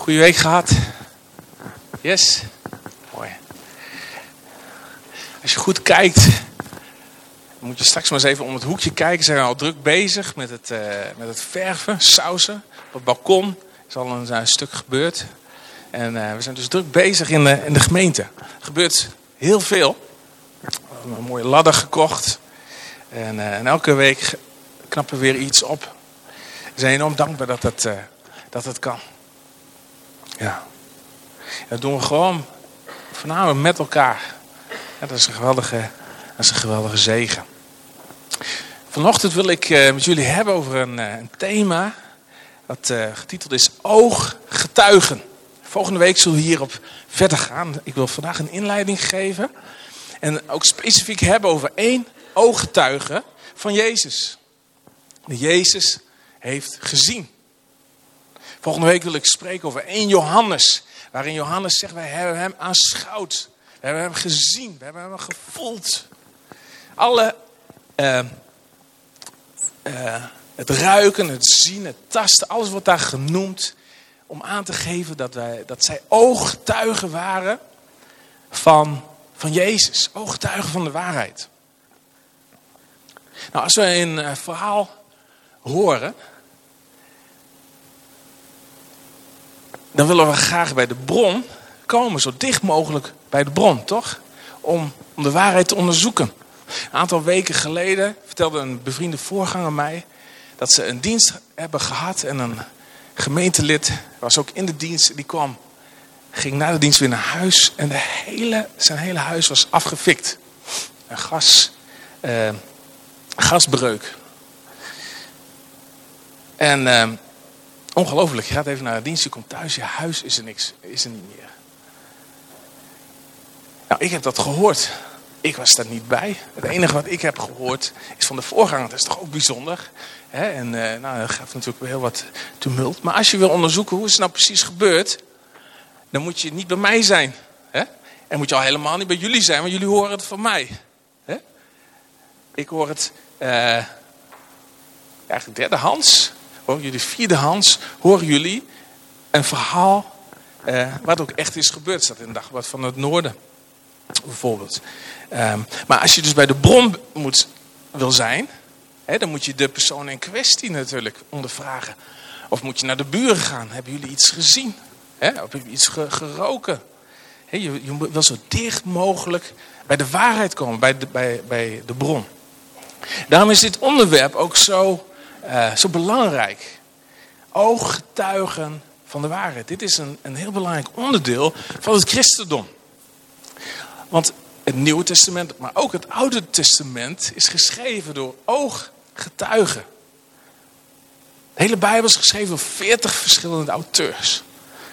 Goeie week gehad? Yes? Mooi. Als je goed kijkt, dan moet je straks maar eens even om het hoekje kijken. Ze zijn al druk bezig met het verven, sausen. Op het balkon is al een stuk gebeurd. En we zijn dus druk bezig in de gemeente. Er gebeurt heel veel. We hebben een mooie ladder gekocht. En elke week knappen we weer iets op. We zijn enorm dankbaar dat het kan. Ja. Dat doen we gewoon voornamelijk met elkaar. Ja, dat is een geweldige zegen. Vanochtend wil ik met jullie hebben over een thema dat getiteld is ooggetuigen. Volgende week zullen we hierop verder gaan. Ik wil vandaag een inleiding geven. En ook specifiek hebben over 1 ooggetuige van Jezus. Die Jezus heeft gezien. Volgende week wil ik spreken over 1 Johannes. Waarin Johannes zegt, wij hebben hem aanschouwd. We hebben hem gezien. We hebben hem gevoeld. Alle het ruiken, het zien, het tasten. Alles wordt daar genoemd. Om aan te geven dat zij ooggetuigen waren van Jezus. Ooggetuigen van de waarheid. Nou, als we een verhaal horen, dan willen we graag bij de bron komen. Zo dicht mogelijk bij de bron, toch? Om de waarheid te onderzoeken. Een aantal weken geleden vertelde een bevriende voorganger mij dat ze een dienst hebben gehad en een gemeentelid was ook in de dienst. Die ging na de dienst weer naar huis en zijn hele huis was afgefikt. Een gasbreuk. En ongelooflijk, je gaat even naar de dienst, je komt thuis, je huis is er niet meer. Nou, ik heb dat gehoord. Ik was daar niet bij. Het enige wat ik heb gehoord is van de voorganger. Dat is toch ook bijzonder. Hè? En dat gaf natuurlijk wel heel wat tumult. Maar als je wil onderzoeken hoe is het nou precies gebeurd, dan moet je niet bij mij zijn. Hè? En moet je al helemaal niet bij jullie zijn, want jullie horen het van mij. Hè? Ik hoor het eigenlijk derdehands. Horen jullie vierdehands, horen jullie een verhaal wat ook echt is gebeurd. Dat staat in de Dagblad van het Noorden. Bijvoorbeeld. Maar als je dus bij de bron wil zijn, dan moet je de persoon in kwestie natuurlijk ondervragen. Of moet je naar de buren gaan. Hebben jullie iets gezien? Of hebben jullie iets geroken? Je wil zo dicht mogelijk bij de waarheid komen, bij de bron. Daarom is dit onderwerp ook zo belangrijk. Ooggetuigen van de waarheid. Dit is een heel belangrijk onderdeel van het christendom. Want het Nieuwe Testament, maar ook het Oude Testament is geschreven door ooggetuigen. De hele Bijbel is geschreven door 40 verschillende auteurs.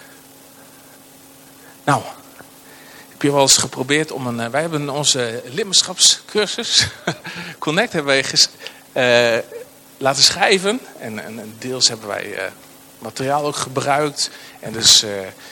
Nou, heb je wel eens geprobeerd om wij hebben onze lidmaatschapscursus, Connect, hebben wij laten schrijven. En deels hebben wij materiaal ook gebruikt. En dus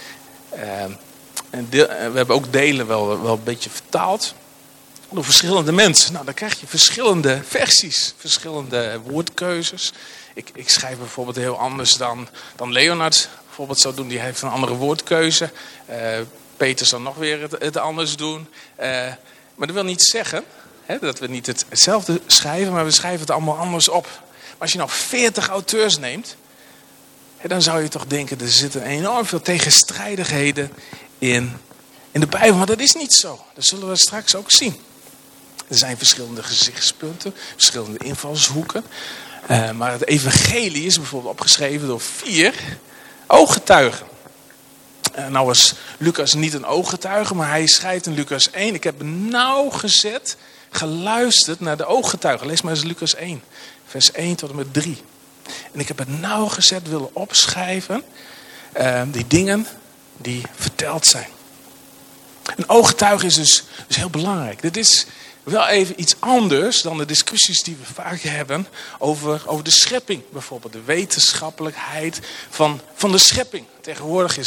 we hebben ook delen wel een beetje vertaald. Door verschillende mensen. Nou, dan krijg je verschillende versies. Verschillende woordkeuzes. Ik schrijf bijvoorbeeld heel anders dan Leonard bijvoorbeeld zou doen. Die heeft een andere woordkeuze. Peter zal nog weer het anders doen. Maar dat wil niet zeggen dat we niet hetzelfde schrijven. Maar we schrijven het allemaal anders op. Maar als je nou 40 auteurs neemt, dan zou je toch denken, er zitten enorm veel tegenstrijdigheden in de Bijbel. Maar dat is niet zo. Dat zullen we straks ook zien. Er zijn verschillende gezichtspunten, verschillende invalshoeken. Maar het evangelie is bijvoorbeeld opgeschreven door 4 ooggetuigen. Nou was Lucas niet een ooggetuige, maar hij schrijft in Lucas 1. Ik heb nauwgezet geluisterd naar de ooggetuigen. Lees maar eens Lucas 1, vers 1 tot en met 3. En ik heb het nauwgezet willen opschrijven, die dingen die verteld zijn. Een ooggetuige is dus heel belangrijk. Dit is wel even iets anders dan de discussies die we vaak hebben over de schepping. Bijvoorbeeld de wetenschappelijkheid van de schepping. Tegenwoordig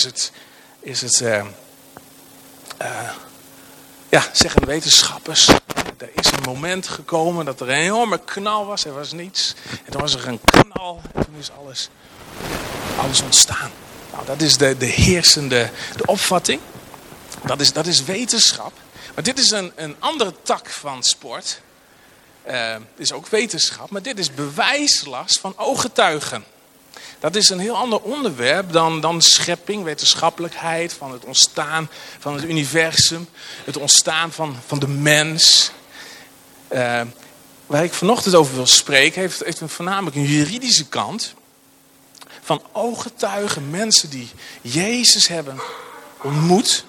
zeggen wetenschappers, er is een moment gekomen dat er een enorme knal was. Er was niets. En toen was er een knal en toen is alles ontstaan. Nou, dat is de heersende de opvatting. Dat is wetenschap. Maar dit is een andere tak van sport. Het is ook wetenschap, maar dit is bewijslast van ooggetuigen. Dat is een heel ander onderwerp dan schepping, wetenschappelijkheid, van het ontstaan van het universum, het ontstaan van de mens. Waar ik vanochtend over wil spreken, heeft voornamelijk een juridische kant. Van ooggetuigen, mensen die Jezus hebben ontmoet,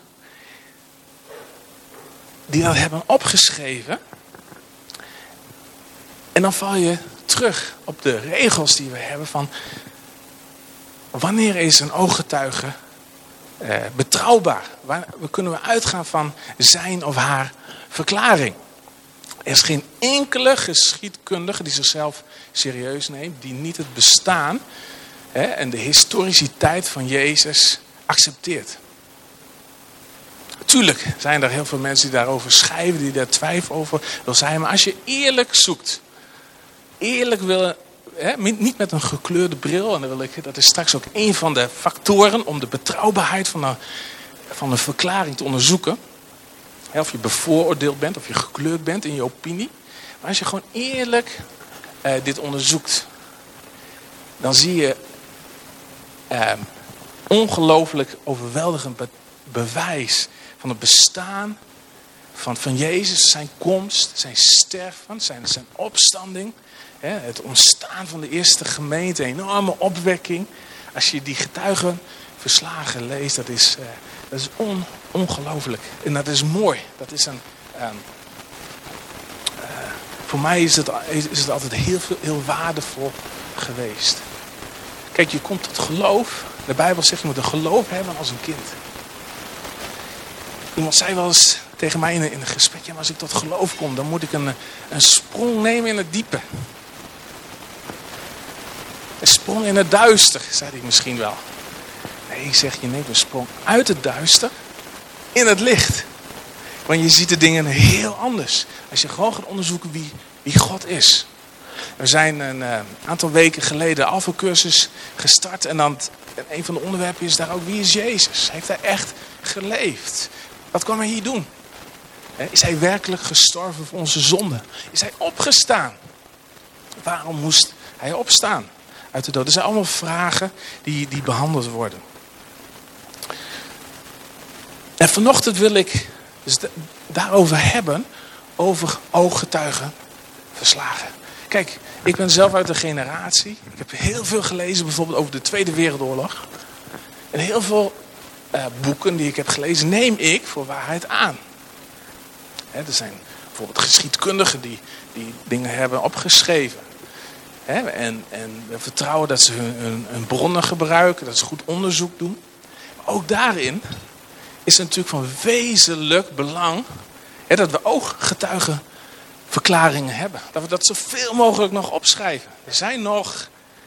die dat hebben opgeschreven. En dan val je terug op de regels die we hebben van wanneer is een ooggetuige betrouwbaar? Waar kunnen we uitgaan van zijn of haar verklaring? Er is geen enkele geschiedkundige die zichzelf serieus neemt, die niet het bestaan en de historiciteit van Jezus accepteert. Tuurlijk zijn er heel veel mensen die daarover schrijven, die daar twijfel over wil zijn. Maar als je eerlijk zoekt, eerlijk wil, niet met een gekleurde bril, en dat is straks ook een van de factoren om de betrouwbaarheid van een verklaring te onderzoeken. Of je bevooroordeeld bent, of je gekleurd bent in je opinie. Maar als je gewoon eerlijk dit onderzoekt, dan zie je ongelooflijk overweldigend bewijs van het bestaan van Jezus, zijn komst, zijn sterven, zijn opstanding. Het ontstaan van de eerste gemeente, enorme opwekking. Als je die getuigenverslagen leest, dat is ongelooflijk. En dat is mooi. Dat is voor mij is het altijd heel waardevol geweest. Kijk, je komt tot geloof. De Bijbel zegt je moet een geloof hebben als een kind. Iemand zei wel eens tegen mij in een gesprek, ja, maar als ik tot geloof kom, dan moet ik een sprong nemen in het diepe. Een sprong in het duister, zei hij misschien wel. Nee, ik zeg, je neemt een sprong uit het duister in het licht. Want je ziet de dingen heel anders. Als je gewoon gaat onderzoeken wie God is. We zijn een aantal weken geleden de Alpha-cursus gestart. En een van de onderwerpen is daar ook, wie is Jezus? Heeft hij echt geleefd? Wat kwam hij hier doen? Is hij werkelijk gestorven voor onze zonden? Is hij opgestaan? Waarom moest hij opstaan uit de dood? Dat zijn allemaal vragen die behandeld worden. En vanochtend wil ik dus daarover hebben, over ooggetuigenverslagen. Kijk, ik ben zelf uit een generatie. Ik heb heel veel gelezen bijvoorbeeld over de Tweede Wereldoorlog. En heel veel boeken die ik heb gelezen neem ik voor waarheid aan. Er zijn bijvoorbeeld geschiedkundigen die dingen hebben opgeschreven. En we vertrouwen dat ze hun bronnen gebruiken, dat ze goed onderzoek doen. Maar ook daarin is het natuurlijk van wezenlijk belang dat we ooggetuigenverklaringen hebben. Dat we dat zoveel mogelijk nog opschrijven. Er zijn nog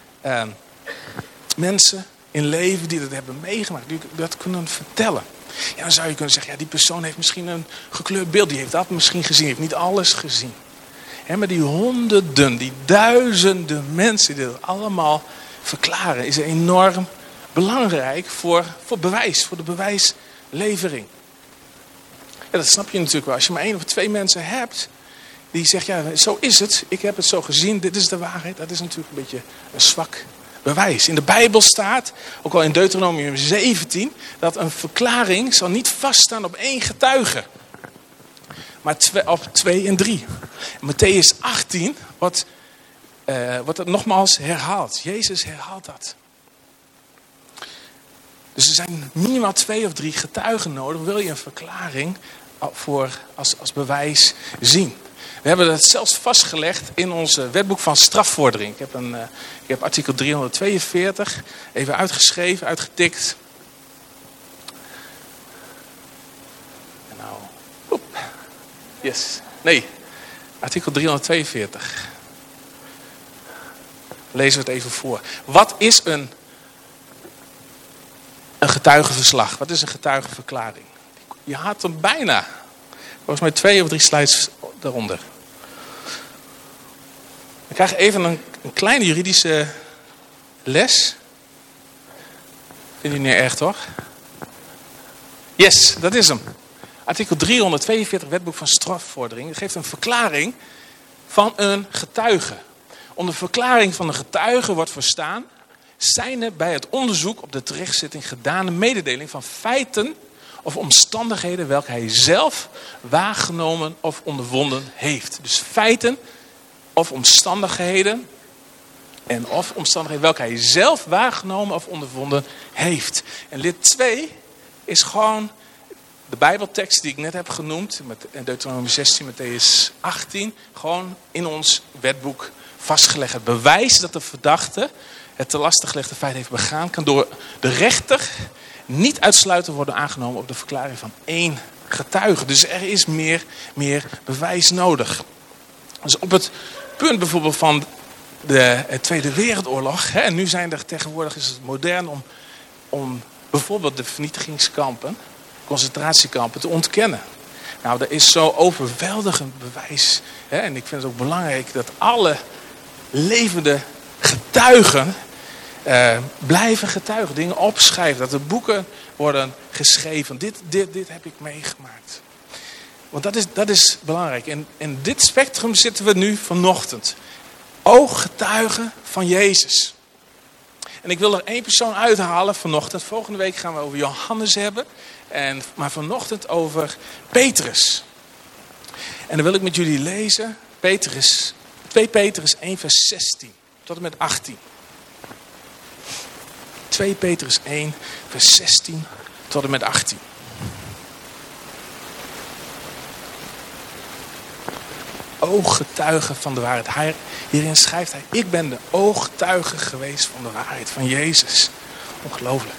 mensen in leven die dat hebben meegemaakt, die dat kunnen vertellen. Ja, dan zou je kunnen zeggen, ja, die persoon heeft misschien een gekleurd beeld. Die heeft dat misschien gezien, heeft niet alles gezien. Maar die honderden, die duizenden mensen die dat allemaal verklaren, is enorm belangrijk voor bewijs, voor de bewijslevering. Ja, dat snap je natuurlijk wel. Als je maar 1 of 2 mensen hebt die zeggen, ja, zo is het. Ik heb het zo gezien, dit is de waarheid. Dat is natuurlijk een beetje een zwak bewijs. In de Bijbel staat, ook al in Deuteronomium 17, dat een verklaring zal niet vaststaan op 1 getuige. Maar op 2 en 3. In Mattheüs 18 wordt het nogmaals herhaald. Jezus herhaalt dat. Dus er zijn minimaal 2 of 3 getuigen nodig. Wil je een verklaring als bewijs zien. We hebben dat zelfs vastgelegd in ons wetboek van strafvordering. Ik heb artikel 342 even uitgeschreven, uitgetikt. En nou, yes. Nee, artikel 342. Lezen we het even voor. Wat is een getuigenverslag? Wat is een getuigenverklaring? Je had hem bijna. Volgens mij 2 of 3 slides daaronder. We krijgen even een kleine juridische les. Vind je niet erg, toch? Yes, dat is hem. Artikel 342 Wetboek van Strafvordering. Dat geeft een verklaring van een getuige. Onder verklaring van een getuige wordt verstaan: zijn er bij het onderzoek op de terechtzitting gedane mededeling van feiten of omstandigheden welke hij zelf waargenomen of ondervonden heeft. Dus feiten of omstandigheden welke hij zelf waargenomen of ondervonden heeft. En lid 2 is gewoon de Bijbeltekst die ik net heb genoemd, met Deuteronomium 16, Mattheüs 18, gewoon in ons wetboek vastgelegd. Het bewijs dat de verdachte het te lastig gelegde feit heeft begaan, kan door de rechter niet uitsluitend worden aangenomen op de verklaring van 1 getuige. Dus er is meer bewijs nodig. Dus op het punt bijvoorbeeld van de Tweede Wereldoorlog, en nu zijn er tegenwoordig, is het modern om bijvoorbeeld de vernietigingskampen, concentratiekampen te ontkennen. Nou, er is zo overweldigend bewijs. En ik vind het ook belangrijk dat alle levende getuigen blijven getuigen, dingen opschrijven, dat er boeken worden geschreven. Dit heb ik meegemaakt. Want dat is belangrijk. En in dit spectrum zitten we nu vanochtend. Ooggetuigen van Jezus. En ik wil er 1 persoon uithalen vanochtend. Volgende week gaan we over Johannes hebben. Maar vanochtend over Petrus. En dan wil ik met jullie lezen 2 Petrus 1 vers 16 tot en met 18. 2 Petrus 1 vers 16 tot en met 18. Ooggetuige van de waarheid. Hierin schrijft hij: ik ben de ooggetuige geweest van de waarheid van Jezus. Ongelooflijk.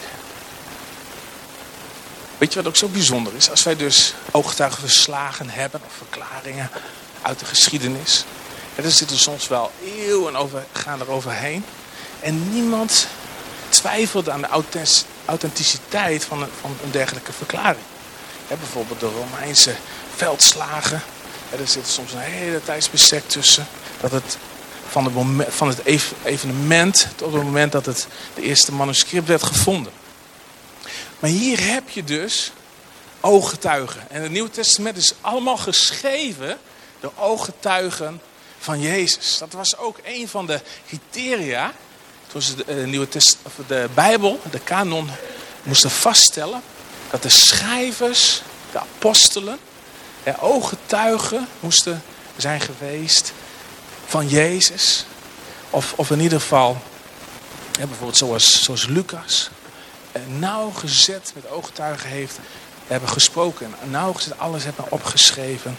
Weet je wat ook zo bijzonder is? Als wij dus ooggetuigenverslagen hebben of verklaringen uit de geschiedenis. Er zitten soms wel eeuwen gaan er overheen. En niemand twijfelt aan de authenticiteit van een dergelijke verklaring. Bijvoorbeeld de Romeinse veldslagen. Er zit soms een hele tijdsbestek tussen. Dat het van het evenement tot het moment dat het de eerste manuscript werd gevonden. Maar hier heb je dus ooggetuigen. En het Nieuwe Testament is allemaal geschreven door ooggetuigen van Jezus. Dat was ook een van de criteria. Toen ze de Bijbel, de kanon, moesten vaststellen. Dat de schrijvers, de apostelen, ooggetuigen moesten zijn geweest van Jezus. Of in ieder geval, bijvoorbeeld zoals Lucas, nauwgezet met ooggetuigen hebben gesproken. En nauwgezet alles hebben opgeschreven.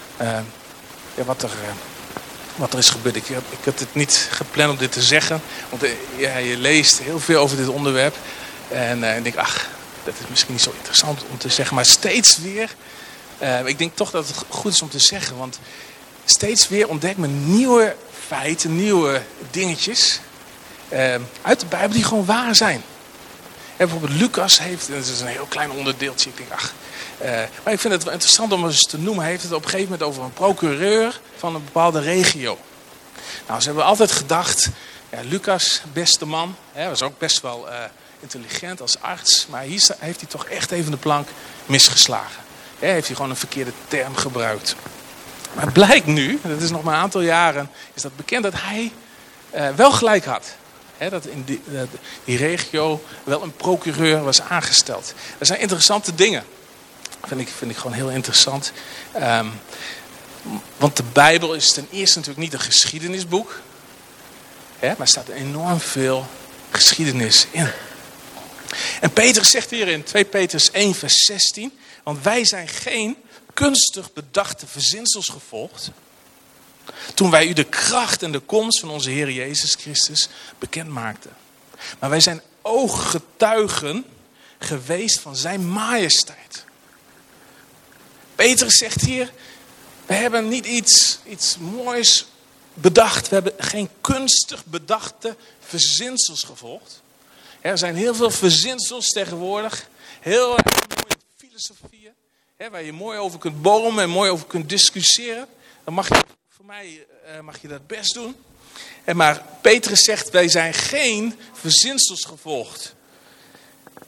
Wat er is gebeurd. Ik had het niet gepland om dit te zeggen. Want je leest heel veel over dit onderwerp. En ik denk, dat is misschien niet zo interessant om te zeggen. Maar steeds weer, ik denk toch dat het goed is om te zeggen. Want steeds weer ontdekt men nieuwe feiten, nieuwe dingetjes uit de Bijbel die gewoon waar zijn. Bijvoorbeeld Lucas heeft, dat is een heel klein onderdeeltje, ik denk maar ik vind het wel interessant om eens te noemen. Hij heeft het op een gegeven moment over een procureur van een bepaalde regio. Nou, ze hebben altijd gedacht, Lucas, beste man, was ook best wel intelligent als arts. Maar hier heeft hij toch echt even de plank misgeslagen. Heeft hij gewoon een verkeerde term gebruikt. Maar het blijkt nu, dat is nog maar een aantal jaren, is dat bekend dat hij wel gelijk had. Dat in die regio wel een procureur was aangesteld. Dat zijn interessante dingen. Vind ik gewoon heel interessant. Want de Bijbel is ten eerste natuurlijk niet een geschiedenisboek. Maar er staat enorm veel geschiedenis in. En Petrus zegt hier in 2 Petrus 1 vers 16. Want wij zijn geen kunstig bedachte verzinsels gevolgd. Toen wij u de kracht en de komst van onze Heer Jezus Christus bekend maakten. Maar wij zijn ooggetuigen geweest van zijn majesteit. Petrus zegt hier, we hebben niet iets moois bedacht. We hebben geen kunstig bedachte verzinsels gevolgd. Er zijn heel veel verzinsels tegenwoordig. Heel mooie filosofieën. Waar je mooi over kunt bomen en mooi over kunt discussiëren. Dan mag je dat best doen. Maar Petrus zegt, wij zijn geen verzinsels gevolgd.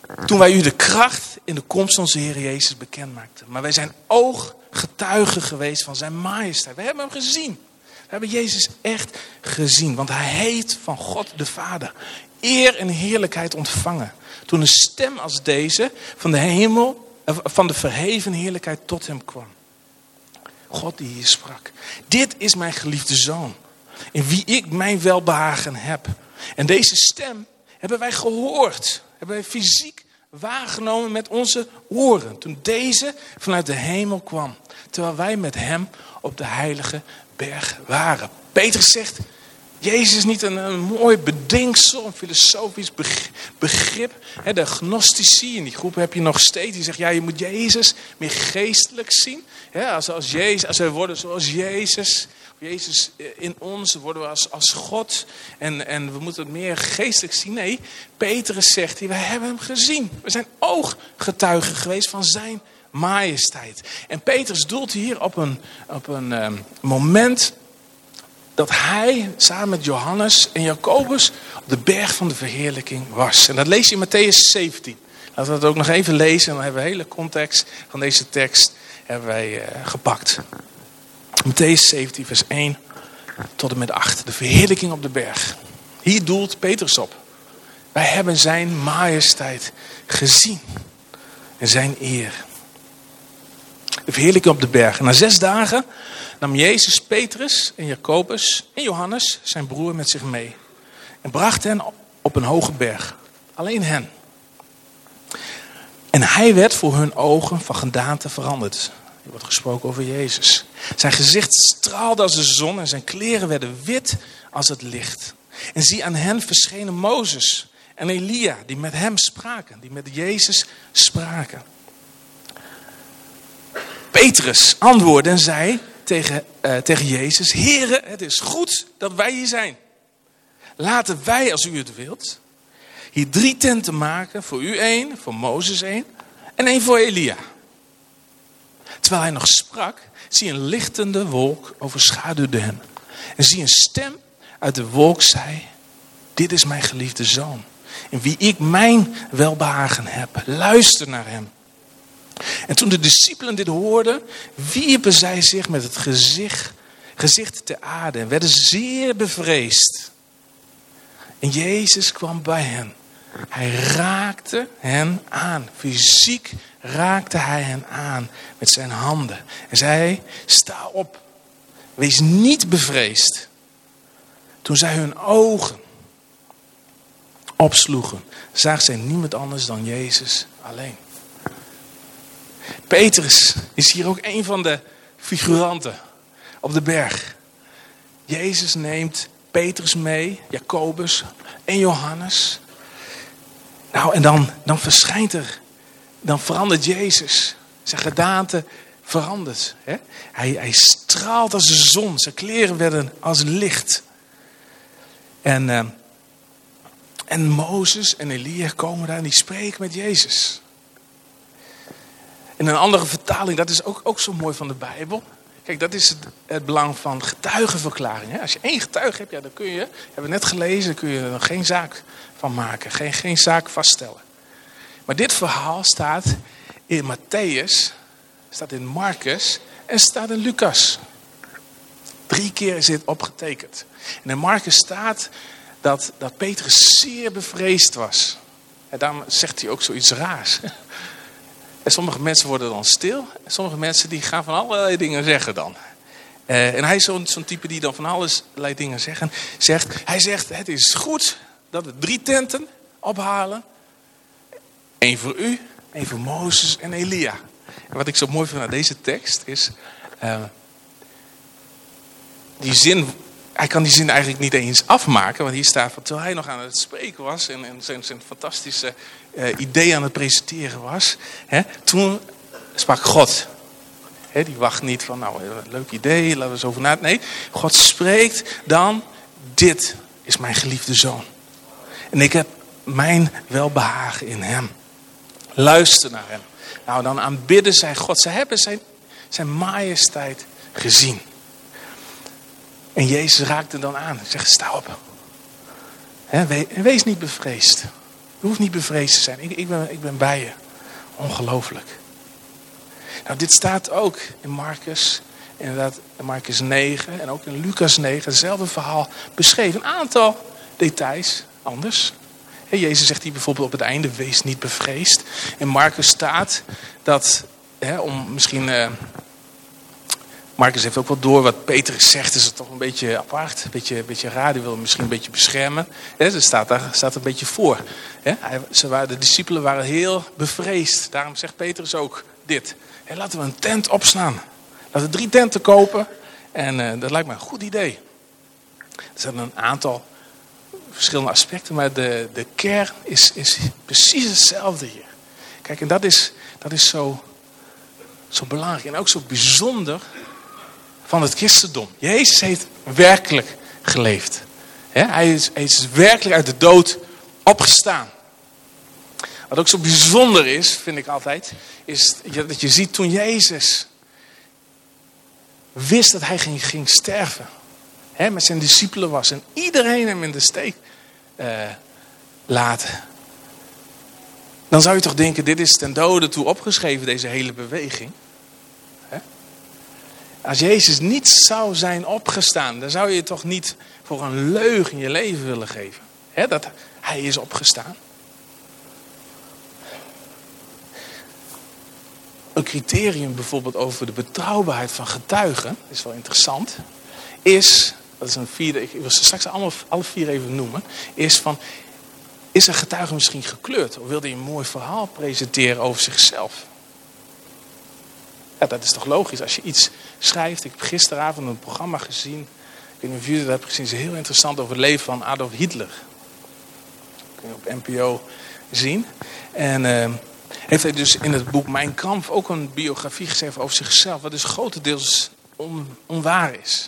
toen wij u de kracht in de komst van onze Heer Jezus bekend maakten. Maar wij zijn ooggetuigen geweest van zijn majesteit. We hebben hem gezien. We hebben Jezus echt gezien. Want hij heeft van God de Vader eer en heerlijkheid ontvangen. Toen een stem als deze van de hemel, van de verheven heerlijkheid tot hem kwam. God die hier sprak. Dit is mijn geliefde zoon. In wie ik mijn welbehagen heb. En deze stem hebben wij gehoord. Hebben wij fysiek waargenomen met onze oren. Toen deze vanuit de hemel kwam. Terwijl wij met hem op de heilige berg waren. Petrus zegt, Jezus is niet een mooi bedenksel, een filosofisch begrip. De gnostici, in die groep heb je nog steeds, die zegt, ja, je moet Jezus meer geestelijk zien. Als we worden zoals Jezus, Jezus in ons, worden we als God. En we moeten het meer geestelijk zien. Nee, Petrus zegt hier, wij hebben hem gezien. We zijn ooggetuigen geweest van zijn majesteit. En Petrus doelt hier op een moment dat hij samen met Johannes en Jacobus op de berg van de verheerlijking was. En dat lees je in Mattheüs 17. Laten we dat ook nog even lezen. En dan hebben we de hele context van deze tekst hebben wij gepakt. Mattheüs 17 vers 1 tot en met 8. De verheerlijking op de berg. Hier doelt Petrus op. Wij hebben zijn majesteit gezien. En zijn eer. De verheerlijking op de berg. En na 6 dagen nam Jezus Petrus en Jacobus en Johannes, zijn broer, met zich mee. En bracht hen op een hoge berg. Alleen hen. En hij werd voor hun ogen van gedaante veranderd. Er wordt gesproken over Jezus. Zijn gezicht straalde als de zon en zijn kleren werden wit als het licht. En zie, aan hen verschenen Mozes en Elia, die met hem spraken. Die met Jezus spraken. Petrus antwoordde en zei tegen Jezus, Heere, het is goed dat wij hier zijn. Laten wij, als u het wilt, hier 3 tenten maken. Voor u 1, voor Mozes 1 en 1 voor Elia. Terwijl hij nog sprak, zie een lichtende wolk overschaduwde hem. En zie een stem uit de wolk zei, dit is mijn geliefde zoon, in wie ik mijn welbehagen heb. Luister naar hem. En toen de discipelen dit hoorden, wierpen zij zich met het gezicht ter aarde en werden zeer bevreesd. En Jezus kwam bij hen. Hij raakte hen aan. Fysiek raakte hij hen aan met zijn handen. En zei, sta op. Wees niet bevreesd. Toen zij hun ogen opsloegen, zagen zij niemand anders dan Jezus alleen. Petrus is hier ook een van de figuranten op de berg. Jezus neemt Petrus mee, Jacobus en Johannes. Nou, en dan verschijnt er, dan verandert Jezus. Zijn gedaante verandert. Hè? Hij straalt als de zon, zijn kleren werden als licht. En Mozes en Elia komen daar en die spreken met Jezus. In een andere vertaling, dat is ook zo mooi van de Bijbel. Kijk, dat is het belang van getuigenverklaring. Als je 1 getuige hebt, ja, dan kun je, hebben we net gelezen, kun je er geen zaak van maken. Geen zaak vaststellen. Maar dit verhaal staat in Mattheüs, staat in Marcus en staat in Lucas. 3 keer is dit opgetekend. En in Marcus staat dat Petrus zeer bevreesd was. En daarom zegt hij ook zoiets raars. En sommige mensen worden dan stil. En sommige mensen die gaan van allerlei dingen zeggen dan. En hij is zo'n type die dan van allerlei dingen zegt. Hij zegt, het is goed dat we 3 tenten ophalen. 1 voor u, 1 voor Mozes en Elia. En wat ik zo mooi vind aan deze tekst is, die zin, hij kan die zin eigenlijk niet eens afmaken. Want hier staat, terwijl hij nog aan het spreken was en zijn fantastische idee aan het presenteren was. Toen sprak God. Die wacht niet van, nou, een leuk idee, laten we eens over na. Nee, God spreekt dan, dit is mijn geliefde zoon. En ik heb mijn welbehagen in hem. Luister naar hem. Nou, dan aanbidden zij God. Ze hebben zijn majesteit gezien. En Jezus raakte dan aan. Hij zegt, sta op. En wees niet bevreesd. Je hoeft niet bevreesd te zijn. Ik ben bij je. Ongelooflijk. Nou, dit staat ook in Marcus, inderdaad in Marcus 9 en ook in Lucas 9. Hetzelfde verhaal beschreven. Een aantal details anders. Jezus zegt hier bijvoorbeeld op het einde, wees niet bevreesd. In Marcus staat dat, Marcus heeft ook wel door wat Petrus zegt, is het toch een beetje apart. Een beetje raar, die wil misschien een beetje beschermen. Er staat een beetje voor. De discipelen waren heel bevreesd. Daarom zegt Petrus ook dit. Laten we een tent opslaan. Laten we 3 tenten kopen. En dat lijkt me een goed idee. Er zijn een aantal verschillende aspecten, maar de kern is precies hetzelfde hier. Kijk, en dat is zo belangrijk en ook zo bijzonder van het christendom. Jezus heeft werkelijk geleefd. Hij is werkelijk uit de dood opgestaan. Wat ook zo bijzonder is, vind ik altijd, is dat je ziet toen Jezus wist dat hij ging sterven. Met zijn discipelen was en iedereen hem in de steek laten. Dan zou je toch denken, dit is ten dode toe opgeschreven, deze hele beweging. Als Jezus niet zou zijn opgestaan, dan zou je toch niet voor een leugen je leven willen geven. Dat hij is opgestaan. Een criterium bijvoorbeeld over de betrouwbaarheid van getuigen, is wel interessant, dat is een vierde, ik wil ze straks alle 4 even noemen, is een getuige misschien gekleurd? Of wilde hij een mooi verhaal presenteren over zichzelf? Ja, dat is toch logisch. Als je iets schrijft, ik heb gisteravond een programma gezien, ik weet niet of jullie dat hebben gezien, het is heel interessant over het leven van Adolf Hitler. Dat kun je op NPO zien. En heeft hij dus in het boek Mein Kampf ook een biografie geschreven over zichzelf, wat dus grotendeels onwaar is.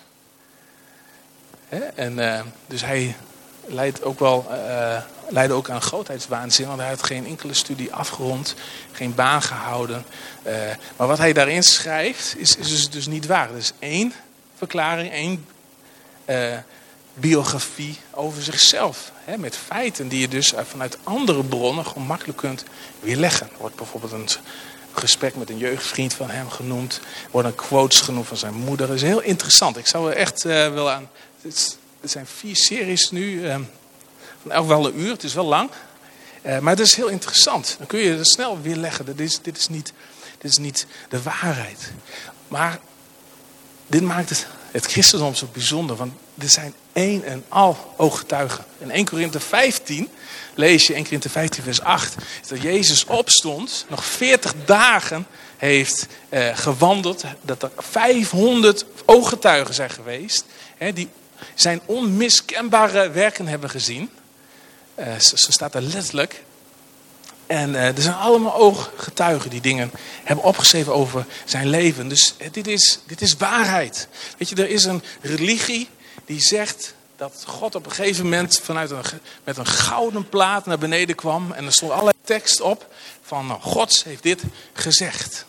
Dus hij leidde ook aan grootheidswaanzin, want hij had geen enkele studie afgerond, geen baan gehouden. Maar wat hij daarin schrijft is dus niet waar. Er is 1 verklaring, 1 biografie over zichzelf. Met feiten die je dus vanuit andere bronnen gewoon makkelijk kunt weerleggen. Er wordt bijvoorbeeld een gesprek met een jeugdvriend van hem genoemd. Er worden quotes genoemd van zijn moeder. Dat is heel interessant. Ik zou er echt wel aan... Het zijn 4 series nu, van elk wel een uur. Het is wel lang. Maar het is heel interessant. Dan kun je het snel weerleggen. Dit is niet de waarheid. Maar dit maakt het christendom zo bijzonder. Want er zijn 1 en al ooggetuigen. In 1 Korinthe 15 lees je, 1 Korinthe 15 vers 8, dat Jezus opstond, nog 40 dagen heeft gewandeld. Dat er 500 ooggetuigen zijn geweest. Die zijn onmiskenbare werken hebben gezien. Zo staat er letterlijk. En er zijn allemaal ooggetuigen die dingen hebben opgeschreven over zijn leven. Dus dit is waarheid. Weet je, er is een religie die zegt dat God op een gegeven moment met een gouden plaat naar beneden kwam. En er stond allerlei tekst op van God heeft dit gezegd.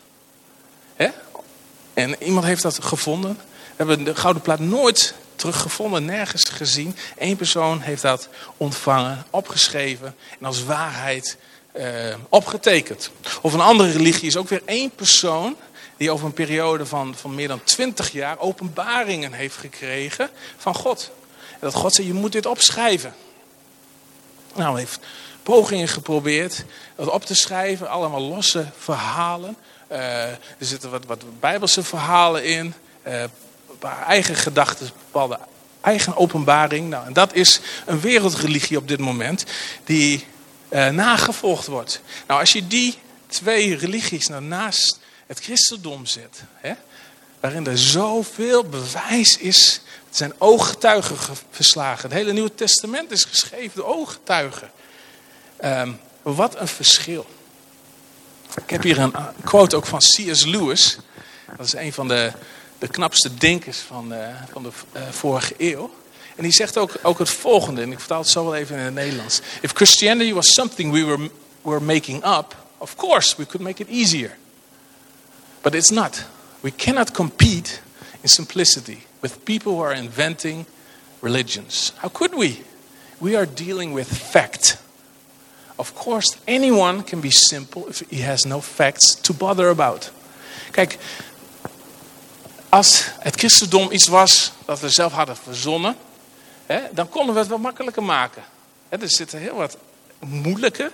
En iemand heeft dat gevonden. We hebben de gouden plaat nooit teruggevonden, nergens gezien. 1 persoon heeft dat ontvangen, opgeschreven en als waarheid opgetekend. Of een andere religie is ook weer 1 persoon die over een periode van meer dan 20 jaar openbaringen heeft gekregen van God. En dat God zei, je moet dit opschrijven. Nou, hij heeft pogingen geprobeerd dat op te schrijven, allemaal losse verhalen. Er zitten wat bijbelse verhalen in, een paar eigen gedachten, bepaalde eigen openbaring. Nou, en dat is een wereldreligie op dit moment die nagevolgd wordt. Nou, als je die 2 religies naast het christendom zet, waarin er zoveel bewijs is, het zijn ooggetuigen verslagen. Het hele Nieuwe Testament is geschreven door ooggetuigen. Wat een verschil. Ik heb hier een quote ook van C.S. Lewis. Dat is een van de knapste denkers van de vorige eeuw. En die zegt ook het volgende, en ik vertaal het zo wel even in het Nederlands. If Christianity was something we were making up, of course we could make it easier. But it's not. We cannot compete in simplicity with people who are inventing religions. How could we? We are dealing with fact. Of course, anyone can be simple if he has no facts to bother about. Kijk, als het christendom iets was dat we zelf hadden verzonnen, dan konden we het wel makkelijker maken. Er zitten heel wat moeilijke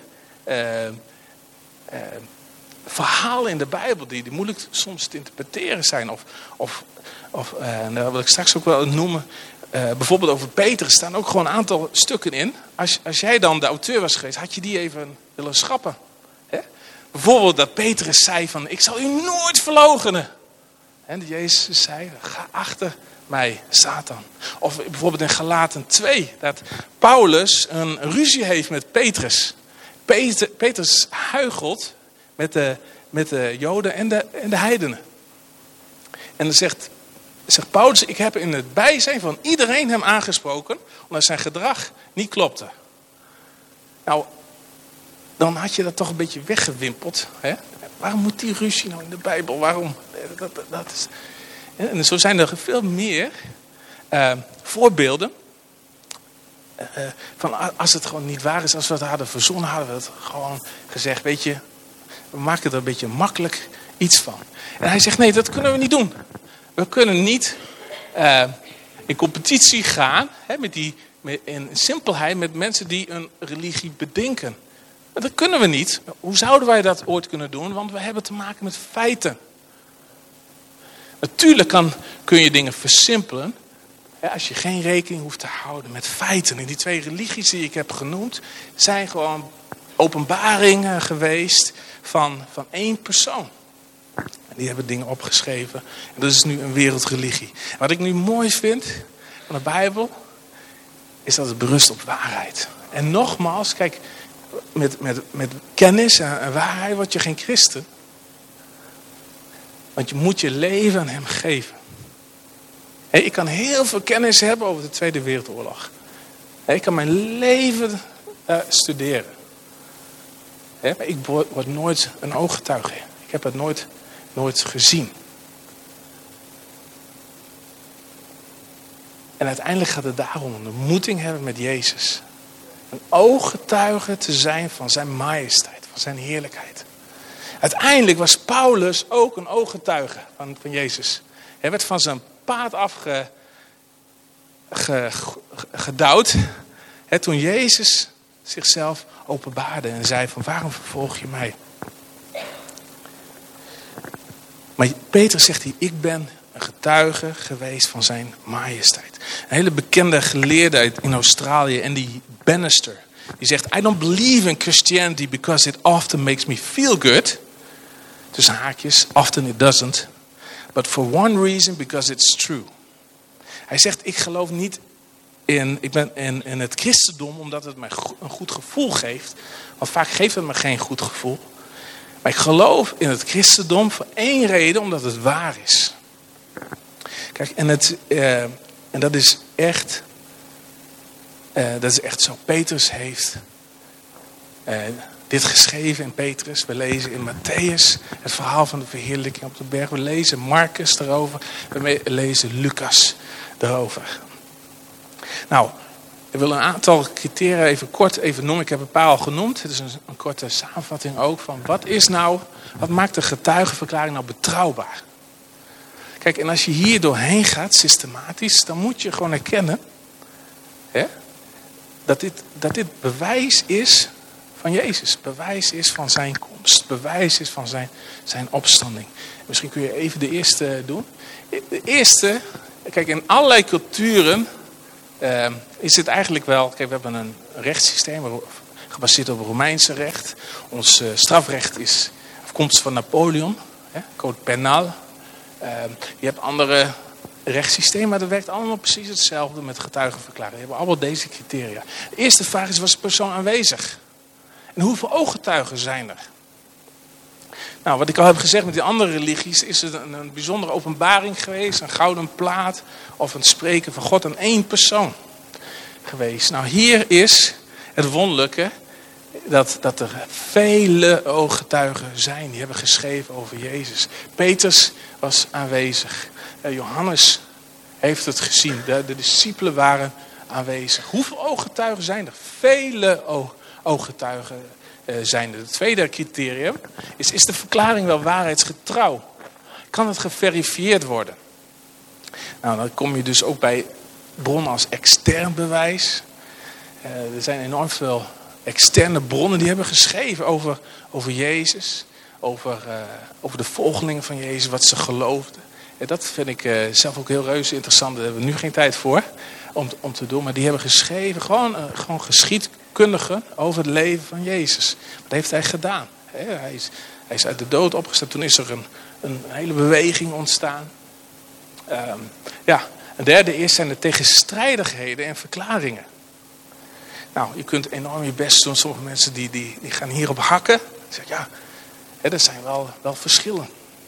verhalen in de Bijbel die moeilijk soms te interpreteren zijn. En daar wil ik straks ook wel noemen. Bijvoorbeeld over Petrus staan ook gewoon een aantal stukken in. Als jij dan de auteur was geweest, had je die even willen schrappen. Bijvoorbeeld dat Petrus zei van, ik zal u nooit verloochenen. En Jezus zei, ga achter mij, Satan. Of bijvoorbeeld in Galaten 2, dat Paulus een ruzie heeft met Petrus. Petrus huichelt met de Joden en de heidenen. En dan zegt Paulus, ik heb in het bijzijn van iedereen hem aangesproken, omdat zijn gedrag niet klopte. Nou, dan had je dat toch een beetje weggewimpeld. Hè? Waarom moet die ruzie nou in de Bijbel? Waarom? Dat is... En zo zijn er veel meer voorbeelden. Van als het gewoon niet waar is, als we het hadden verzonnen, hadden we het gewoon gezegd. Weet je, we maken er een beetje makkelijk iets van. En hij zegt, nee, dat kunnen we niet doen. We kunnen niet in competitie gaan in simpelheid met mensen die een religie bedenken. Dat kunnen we niet. Hoe zouden wij dat ooit kunnen doen? Want we hebben te maken met feiten. Natuurlijk kun je dingen versimpelen. Als je geen rekening hoeft te houden met feiten. En die 2 religies die ik heb genoemd zijn gewoon openbaringen geweest van 1 persoon. En die hebben dingen opgeschreven. En dat is nu een wereldreligie. En wat ik nu mooi vind van de Bijbel is dat het berust op waarheid. En nogmaals, kijk, met kennis en waarheid word je geen christen. Want je moet je leven aan hem geven. Ik kan heel veel kennis hebben over de Tweede Wereldoorlog. Ik kan mijn leven studeren. Maar ik word nooit een ooggetuige. Ik heb het nooit gezien. En uiteindelijk gaat het daarom een ontmoeting hebben met Jezus. Een ooggetuige te zijn van zijn majesteit, van zijn heerlijkheid. Uiteindelijk was Paulus ook een ooggetuige van Jezus. Hij werd van zijn paard afgedouwd. Toen Jezus zichzelf openbaarde en zei van, waarom vervolg je mij? Maar Petrus zegt hier, ik ben een getuige geweest van zijn majesteit. Een hele bekende geleerde in Australië, Andy Bannister. Die zegt, I don't believe in Christianity because it often makes me feel good. Tussen haakjes, often it doesn't. But for one reason, because it's true. Hij zegt, ik geloof niet in het christendom omdat het mij een goed gevoel geeft. Want vaak geeft het me geen goed gevoel. Maar ik geloof in het christendom voor 1 reden, omdat het waar is. Kijk, en dat is echt zo. Petrus heeft dit geschreven in Petrus. We lezen in Matthäus het verhaal van de verheerlijking op de berg. We lezen Marcus erover. We lezen Lucas erover. Nou, ik wil een aantal criteria even kort noemen. Ik heb een paar al genoemd. Het is een korte samenvatting ook van wat maakt de getuigenverklaring nou betrouwbaar? Kijk, en als je hier doorheen gaat, systematisch, dan moet je gewoon erkennen dat dit bewijs is van Jezus. Bewijs is van zijn komst. Bewijs is van zijn opstanding. Misschien kun je even de eerste doen. De eerste, kijk, in allerlei culturen is het eigenlijk wel... Kijk, we hebben een rechtssysteem gebaseerd op het Romeinse recht. Ons strafrecht is afkomstig van Napoleon. Code Penal. Je hebt andere rechtssystemen, maar dat werkt allemaal precies hetzelfde met getuigenverklaring. Je hebt allemaal deze criteria. De eerste vraag is, was de persoon aanwezig? En hoeveel ooggetuigen zijn er? Nou, wat ik al heb gezegd met die andere religies, is het een bijzondere openbaring geweest. Een gouden plaat of een spreken van God aan 1 persoon geweest. Nou, hier is het wonderlijke dat er vele ooggetuigen zijn. Die hebben geschreven over Jezus. Petrus was aanwezig. Johannes heeft het gezien. De discipelen waren aanwezig. Hoeveel ooggetuigen zijn er? Vele ooggetuigen zijn. Het tweede criterium is de verklaring wel waarheidsgetrouw? Kan het geverifieerd worden? Nou, dan kom je dus ook bij bronnen als extern bewijs. Er zijn enorm veel externe bronnen die hebben geschreven over Jezus. Over de volgelingen van Jezus, wat ze geloofden. Dat vind ik zelf ook heel reuze interessant. Daar hebben we nu geen tijd voor om te doen. Maar die hebben geschreven, gewoon geschiedkundigen over het leven van Jezus. Wat heeft hij gedaan? Hij is uit de dood opgestaan. Toen is er een hele beweging ontstaan. Een derde zijn de tegenstrijdigheden en verklaringen. Nou, je kunt enorm je best doen. Sommige mensen die gaan hierop hakken. Zeggen, er zijn wel verschillen.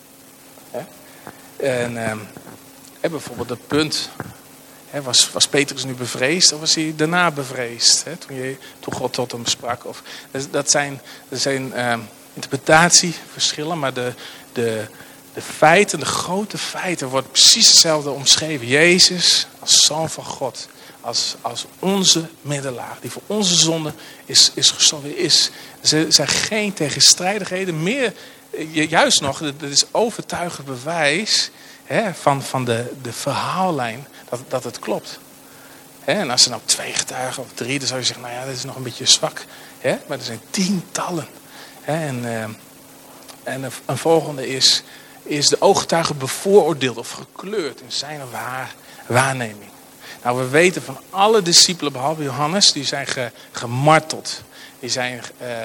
En bijvoorbeeld het punt. Was Petrus nu bevreesd of was hij daarna bevreesd? Toen God tot hem sprak. Dat zijn interpretatieverschillen, maar de feiten, de grote feiten, wordt precies hetzelfde omschreven. Jezus als Zoon van God. Als onze middelaar. Die voor onze zonde is gestorven. Er zijn geen tegenstrijdigheden meer. Juist nog, het is overtuigend bewijs van de verhaallijn dat het klopt. En als er nou 2 getuigen of 3, dan zou je zeggen, nou ja, dat is nog een beetje zwak. Maar er zijn tientallen. En een volgende is de ooggetuige bevooroordeeld of gekleurd in zijn of haar waarneming. Nou, we weten van alle discipelen, behalve Johannes, die zijn gemarteld. Die zijn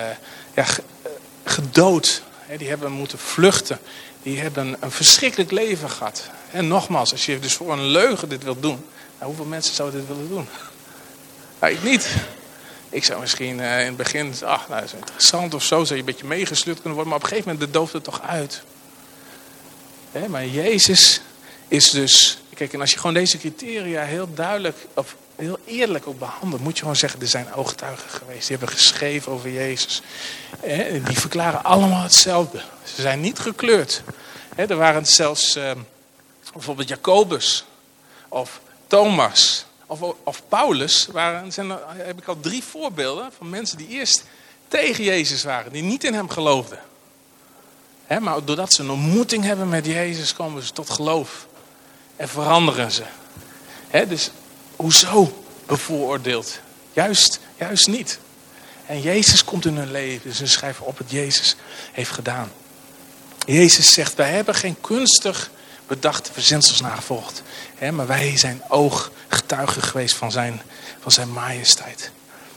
gedood. Die hebben moeten vluchten. Die hebben een verschrikkelijk leven gehad. En nogmaals, als je dus voor een leugen dit wilt doen. Nou, hoeveel mensen zouden dit willen doen? Nou, ik niet. Ik zou misschien in het begin, dat is interessant of zo. Zou je een beetje meegesleurd kunnen worden. Maar op een gegeven moment dooft het toch uit. Maar Jezus is dus... Kijk, en als je gewoon deze criteria heel duidelijk of heel eerlijk ook behandelt, moet je gewoon zeggen, er zijn ooggetuigen geweest. Die hebben geschreven over Jezus. Die verklaren allemaal hetzelfde. Ze zijn niet gekleurd. Er waren zelfs bijvoorbeeld Jacobus of Thomas of Paulus. Heb ik al 3 voorbeelden van mensen die eerst tegen Jezus waren. Die niet in hem geloofden. Maar doordat ze een ontmoeting hebben met Jezus, komen ze tot geloof. En veranderen ze. Dus hoezo bevooroordeeld? Juist niet. En Jezus komt in hun leven. Dus ze schrijven op wat Jezus heeft gedaan. Jezus zegt, wij hebben geen kunstig bedachte verzinsels nagevolgd. Maar wij zijn ooggetuigen geweest van zijn majesteit.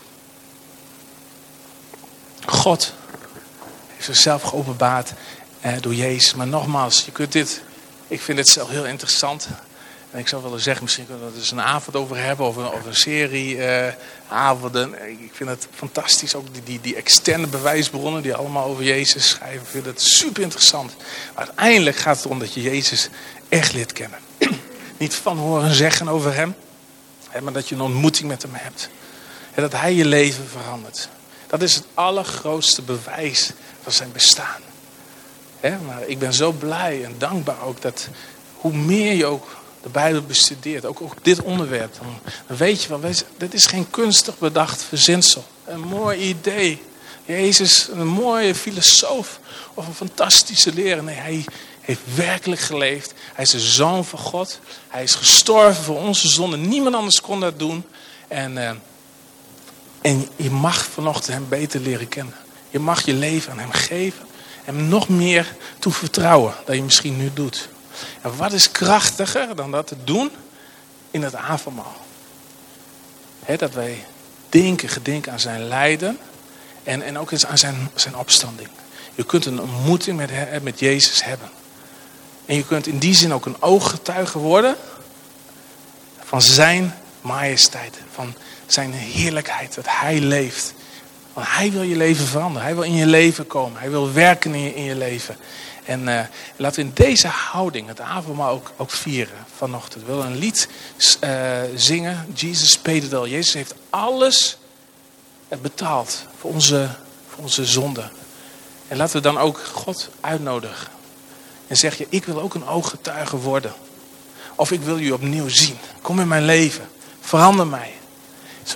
God heeft zichzelf geopenbaard door Jezus. Maar nogmaals, je kunt dit... Ik vind het zelf heel interessant. En ik zou willen zeggen, misschien kunnen we er dus een avond over hebben. Of een serie avonden. Ik vind het fantastisch. Ook die externe bewijsbronnen die allemaal over Jezus schrijven. Ik vind het super interessant. Maar uiteindelijk gaat het erom dat je Jezus echt leert kennen. Niet van horen zeggen over hem. Maar dat je een ontmoeting met hem hebt. En dat hij je leven verandert. Dat is het allergrootste bewijs van zijn bestaan. Maar ik ben zo blij en dankbaar ook dat hoe meer je ook de Bijbel bestudeert, ook dit onderwerp, dan weet je wel, dit is geen kunstig bedacht verzinsel. Een mooi idee. Jezus, een mooie filosoof of een fantastische leraar. Nee, hij heeft werkelijk geleefd. Hij is de Zoon van God. Hij is gestorven voor onze zonden. Niemand anders kon dat doen. En je mag vanochtend hem beter leren kennen. Je mag je leven aan hem geven. En hem nog meer toe vertrouwen dan je misschien nu doet. En wat is krachtiger dan dat te doen in het avondmaal? Dat wij gedenken aan zijn lijden. En ook eens aan zijn opstanding. Je kunt een ontmoeting met Jezus hebben. En je kunt in die zin ook een ooggetuige worden van zijn majesteit. Van zijn heerlijkheid, dat hij leeft. Want hij wil je leven veranderen. Hij wil in je leven komen. Hij wil werken in je leven. En laten we in deze houding het avondmaal ook vieren vanochtend. We willen een lied zingen. Jesus paid it all. Jezus heeft alles betaald voor onze zonde. En laten we dan ook God uitnodigen. En zeg je, ik wil ook een ooggetuige worden. Of ik wil je opnieuw zien. Kom in mijn leven. Verander mij. Zoals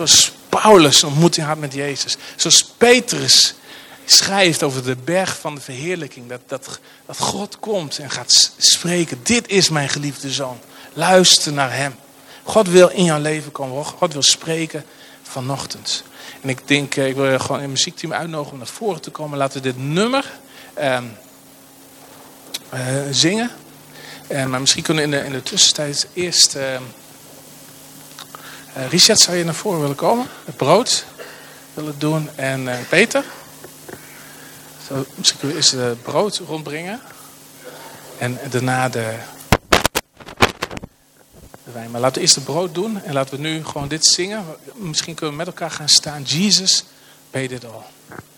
Paulus een ontmoeting had met Jezus. Zoals Petrus schrijft over de berg van de verheerlijking. Dat God komt en gaat spreken. Dit is mijn geliefde zoon. Luister naar hem. God wil in jouw leven komen. God wil spreken vanochtend. En ik denk, ik wil gewoon een muziekteam uitnodigen om naar voren te komen. Laten we dit nummer zingen. Maar misschien kunnen we in de tussentijd eerst... Richard, zou je naar voren willen komen? Het brood willen doen. En Peter? Misschien kunnen we eerst het brood rondbrengen. En daarna de wijn. Maar laten we eerst het brood doen. En laten we nu gewoon dit zingen. Misschien kunnen we met elkaar gaan staan. Jesus, paid it all.